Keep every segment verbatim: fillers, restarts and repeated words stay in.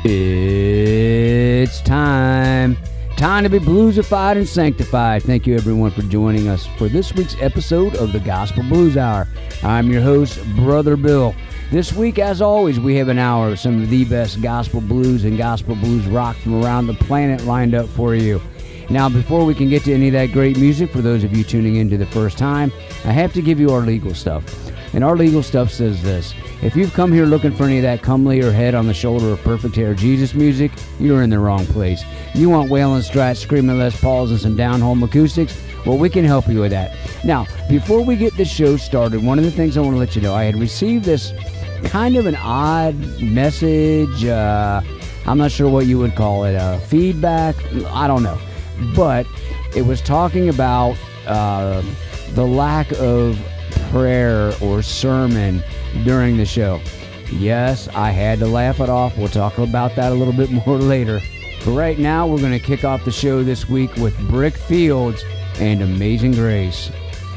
It's time. Time to be bluesified and sanctified. Thank you, everyone, for joining us for this week's episode of the Gospel Blues Hour. I'm your host, Brother Bill. This week, as always, we have an hour of some of the best gospel blues and gospel blues rock from around the planet lined up for you. Now, before we can get to any of that great music, for those of you tuning in to the first time, I have to give you our legal stuff. And our legal stuff says this: if you've come here looking for any of that comely or head on the shoulder of perfect hair Jesus music, you're in the wrong place. You want wailing strats, screaming Les Pauls, and some down-home acoustics? Well, we can help you with that. Now, before we get this show started, one of the things I want to let you know, I had received this kind of an odd message. Uh, I'm not sure what you would call it. Uh, feedback? I don't know. But it was talking about uh, the lack of prayer or sermon during the show. Yes, I had to laugh it off. We'll talk about that a little bit more later. But right now, we're going to kick off the show this week with Brick Fields and Amazing Grace.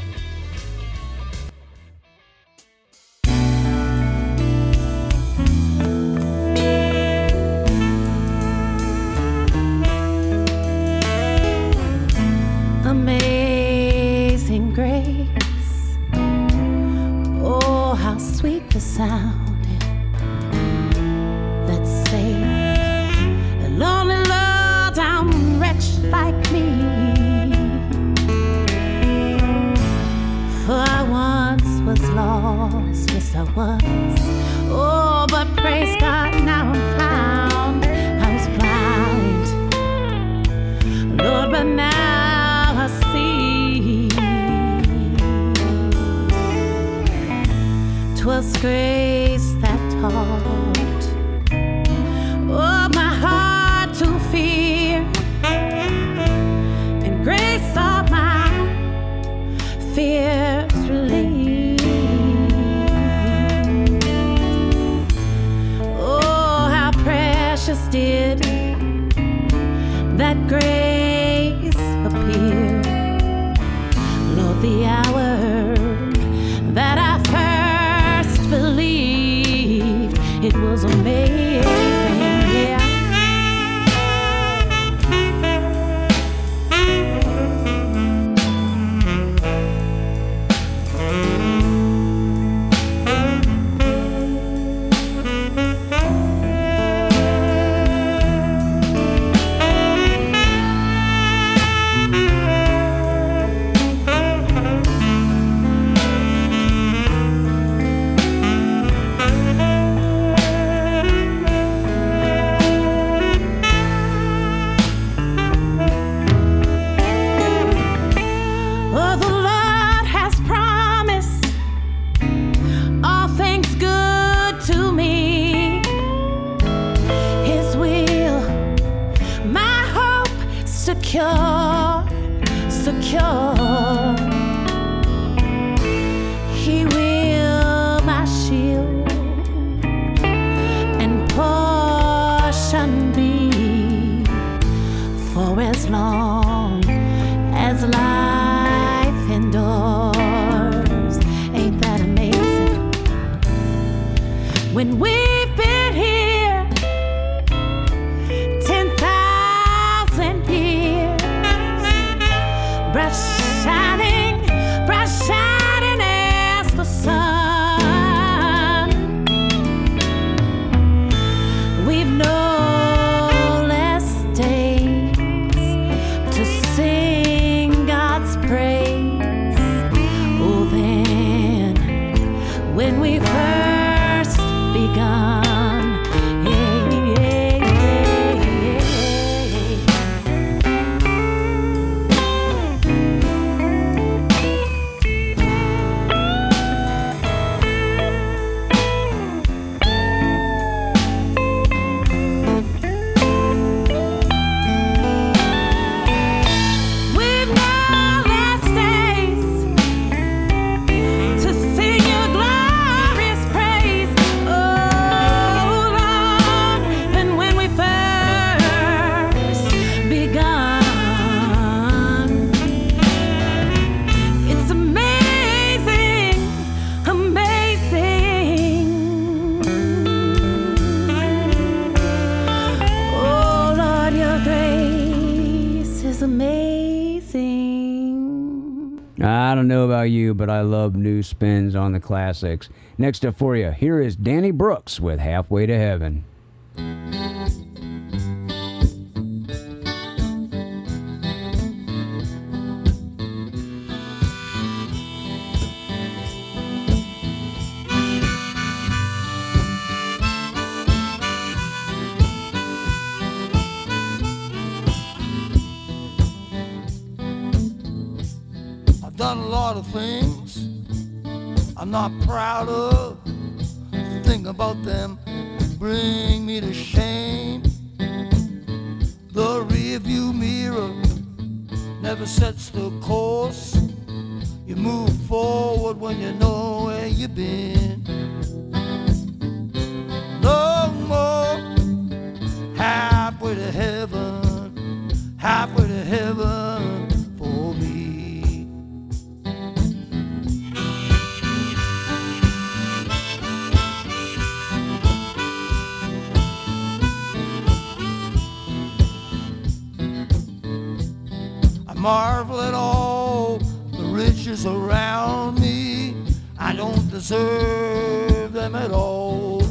Amazing grace, oh how sweet the sound that saved a lonely low down wretch like me. For I once was lost, yes I was, oh but praise God now I'm found. I was blind, Lord, but now I see. 'Twas grace that taught, oh, my heart to fear, and grace saw my fears relieved. Oh, how precious did that grace appear, Lord, the hour that I first believed. It was amazing, yeah. Secure, secure. He will my shield and portion be for as long as life endures. Ain't that amazing? When we've been here ten thousand years, bright shining, bright shining as the sun. We've no less days to sing God's praise. Oh, then when we first begun. know about you, but I love new spins on the classics. Next up for you, here is Danny Brooks with Halfway to Heaven. Done a lot of things I'm not proud of. Think about them bring me to shame. The rearview mirror never sets the course. You move forward when you know where you've been. No more halfway to heaven, halfway to heaven for me. Marvel at all the riches around me. I don't deserve them at all,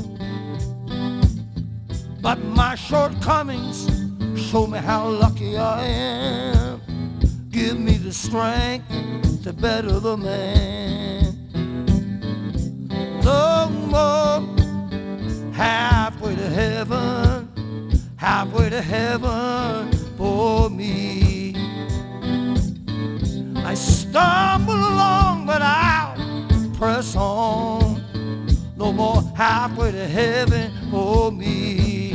but my shortcomings show me how lucky I am. Give me the strength to better the man. No more halfway to heaven, halfway to heaven for me. I stumble along, but I'll press on. No more halfway to heaven for me.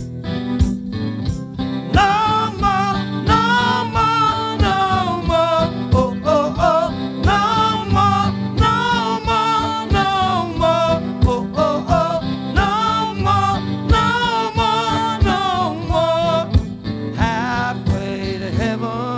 No more, no more, no more. Oh, oh, oh. No more, no more, no more. Oh, oh, oh. No more, no more, no more. Halfway to heaven.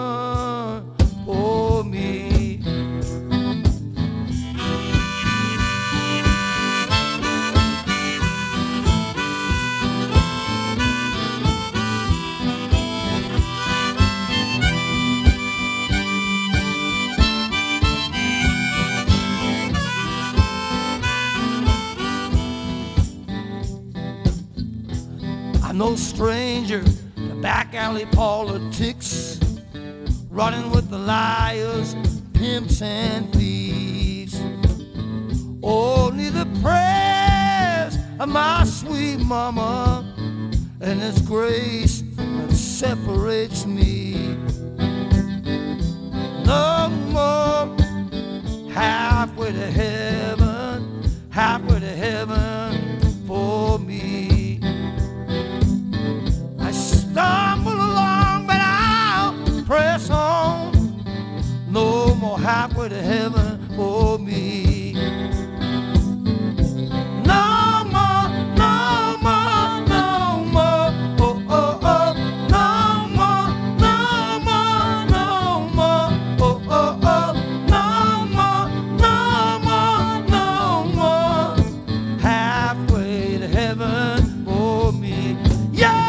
I'm no stranger to back alley politics, running with the liars, pimps and thieves. Only the prayers of my sweet mama and its grace that separates me. No more halfway to heaven, halfway to heaven for me. Stumble along, but I'll press on. No more halfway to heaven for me. No more, no more, no more. Oh, oh, oh. No more, no more, no more. Oh, oh, oh. No more, no more, no more. Halfway to heaven for me. Yeah!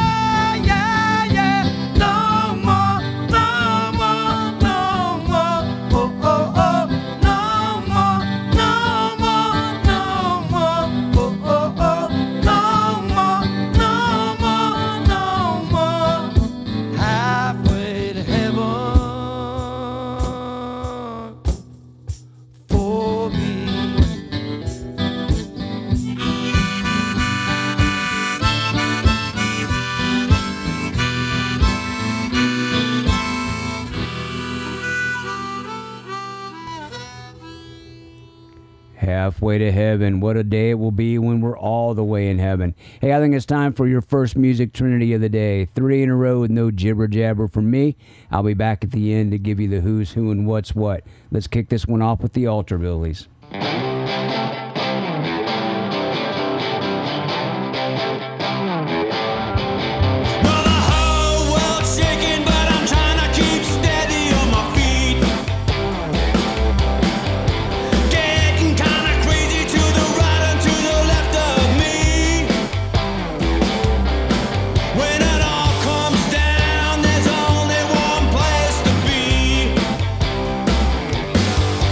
Halfway to heaven. What a day it will be when we're all the way in heaven. Hey, I think it's time for your first music trinity of the day. Three in a row with no jibber jabber from me. I'll be back at the end to give you the who's who and what's what. Let's kick this one off with the Altar Billies. When it all comes down, there's only one place to be.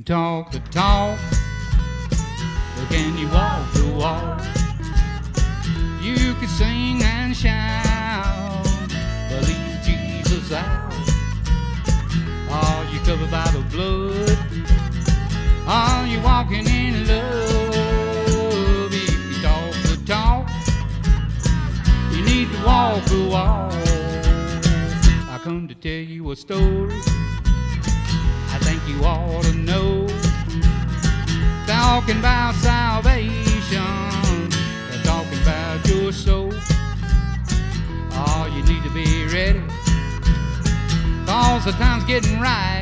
talk the talk, but can you walk the walk? You can sing and shout, but leave Jesus out. Are you covered by the blood? Are you walking in love? If you talk the talk, you need to walk the walk. I come to tell you a story I think you ought to know. Talking about salvation, talking about your soul. Oh, you need to be ready, cause the time's getting right.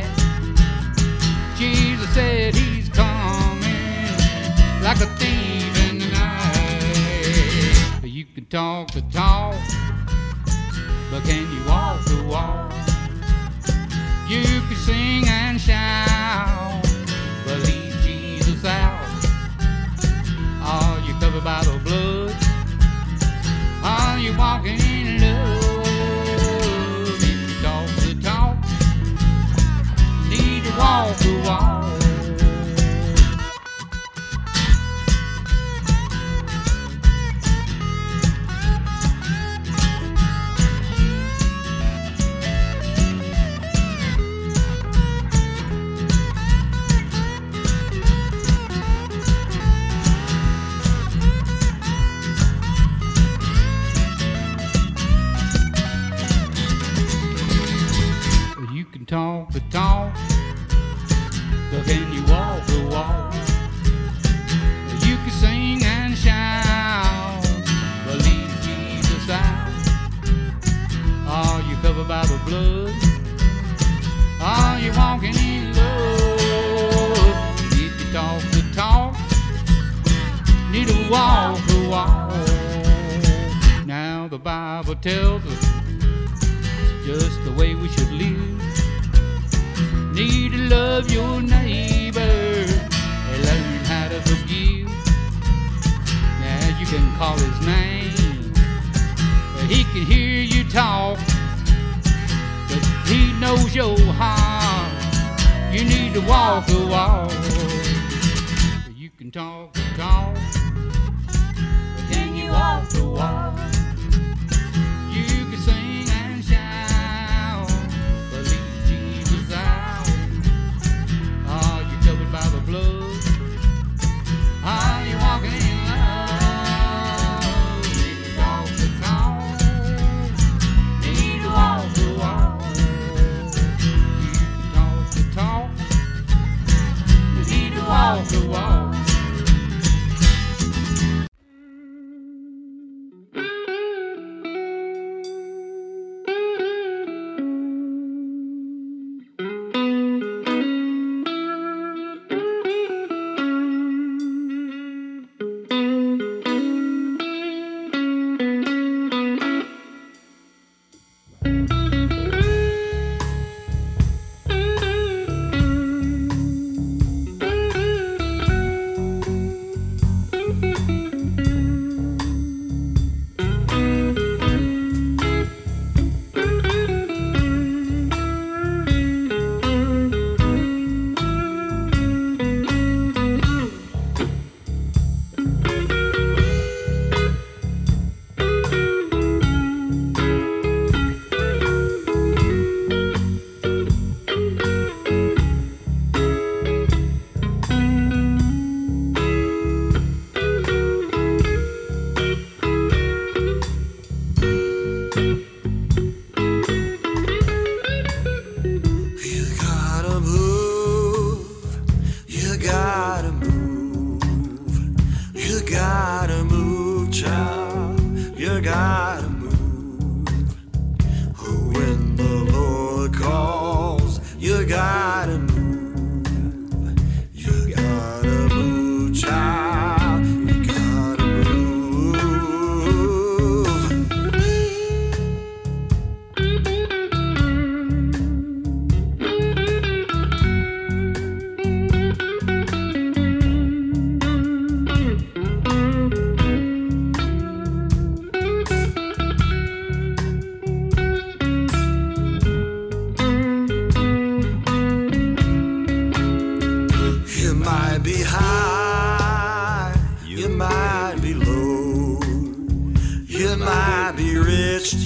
Jesus said he's coming like a thief in the night. You can talk the talk, but can you walk the walk? You can sing and shout, but leave Jesus out. Are you covered by the blood? Are you walking in love? If you talk the talk, need to walk the walk. Talk the talk, but can you walk the walk? You can sing and shout, but leave Jesus out. Are you covered by the blood? Are you walking in love? If you talk the talk, need to walk the walk. Now the Bible tells us just the way we should live. Need to love your neighbor and learn how to forgive. Now you can call his name, but he can hear you talk, but he knows your heart. You need to walk the walk. You can talk the talk, but can you walk the walk? You can sing and shout, but leave Jesus out. Are you covered by the blood? Are you walking in love? If you talk the talk, need to walk the walk. You can talk the talk, you need to walk the walk.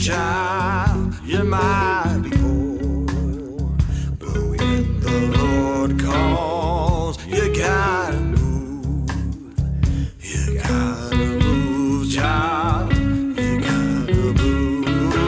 child, you might be poor, but when the Lord calls, you gotta move. You gotta move, child. You gotta move.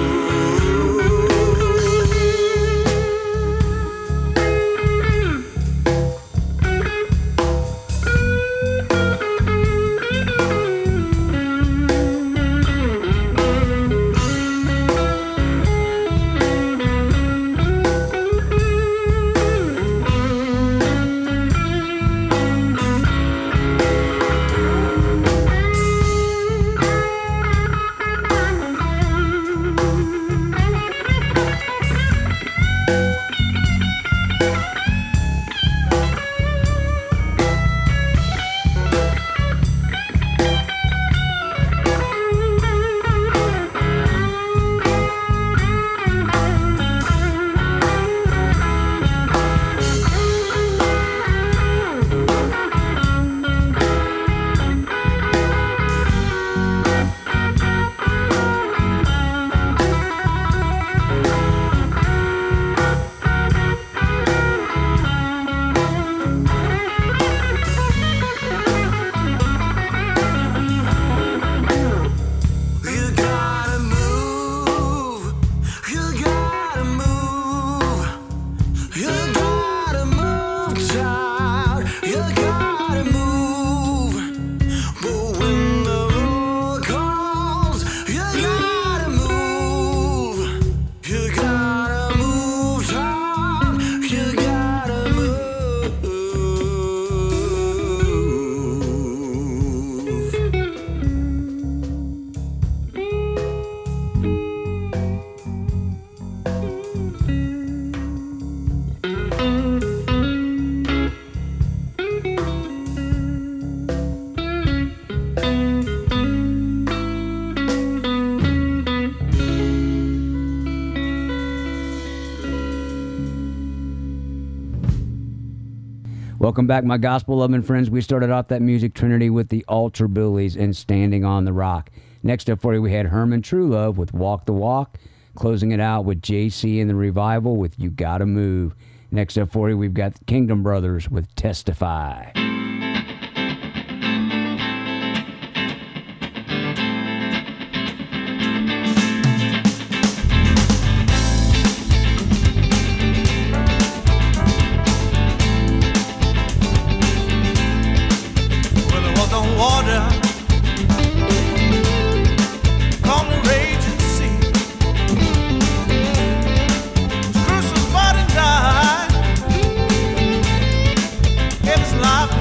Welcome back, my gospel-loving friends. We started off that music trinity with the Altar Billies and Standing on the Rock. Next up for you, we had Herman Truelove with Walk the Walk. Closing it out with J C and the Revival with You Gotta Move. Next up for you, we've got Kingdom Brothers with Testify. Water, calm the raging sea. Was crucified and died, gave his life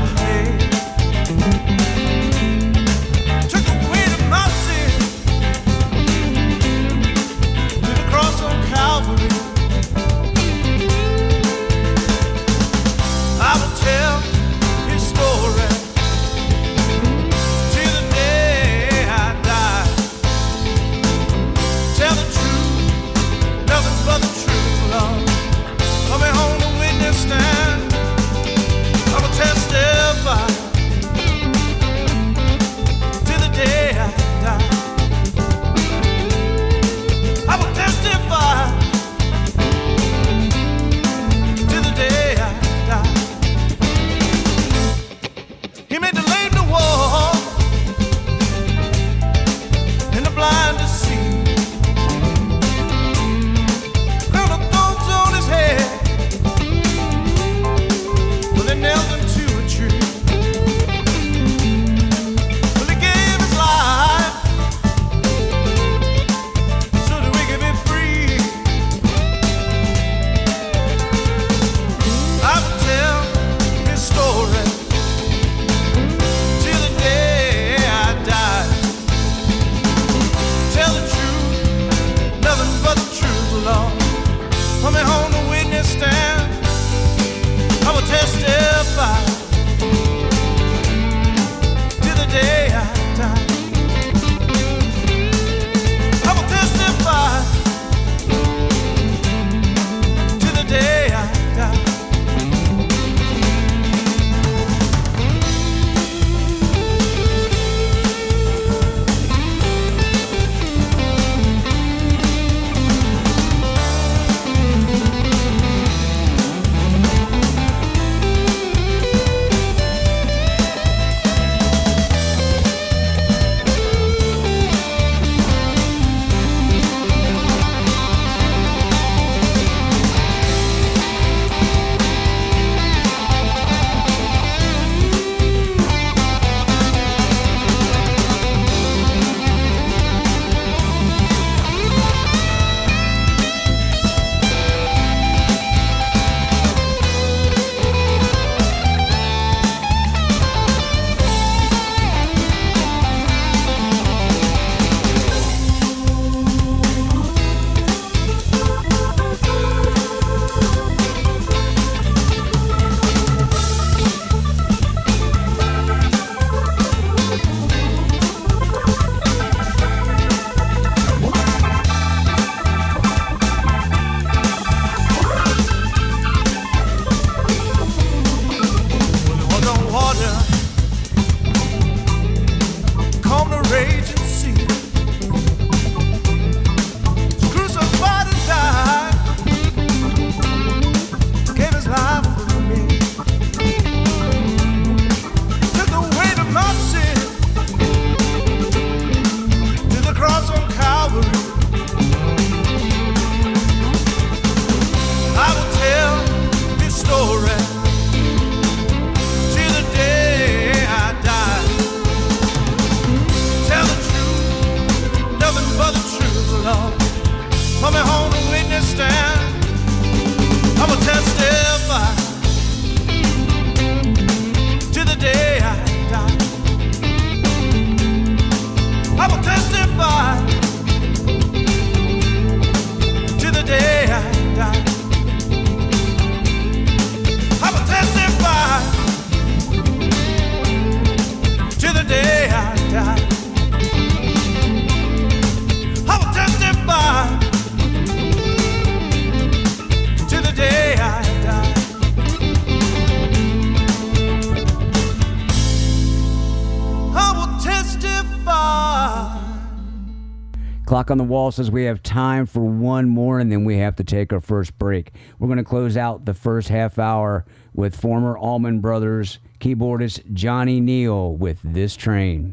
Clock on the wall says we have time for one more, and then we have to take our first break. We're going to close out the first half hour with former Allman Brothers keyboardist Johnny Neal with This Train.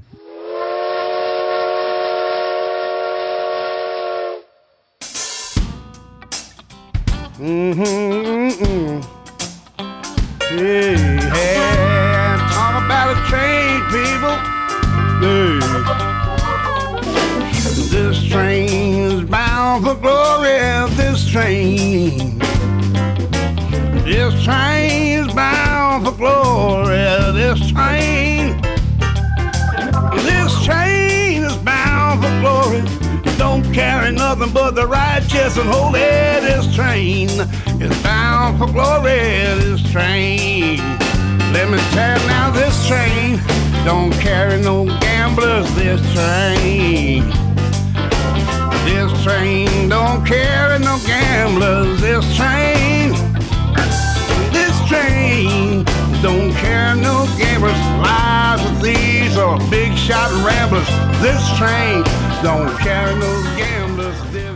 Mm-hmm. Hey, hey, talk about a train, people. Hey. This train is bound for glory. This train. This train is bound for glory. This train. This train is bound for glory. Don't carry nothing but the righteous and holy. This train is bound for glory. This train, let me tell you now, this train don't carry no gamblers. This train, this train don't carry no gamblers. This train, this train don't carry no gamblers, liars and thieves or big shot ramblers. This train don't carry no gamblers. This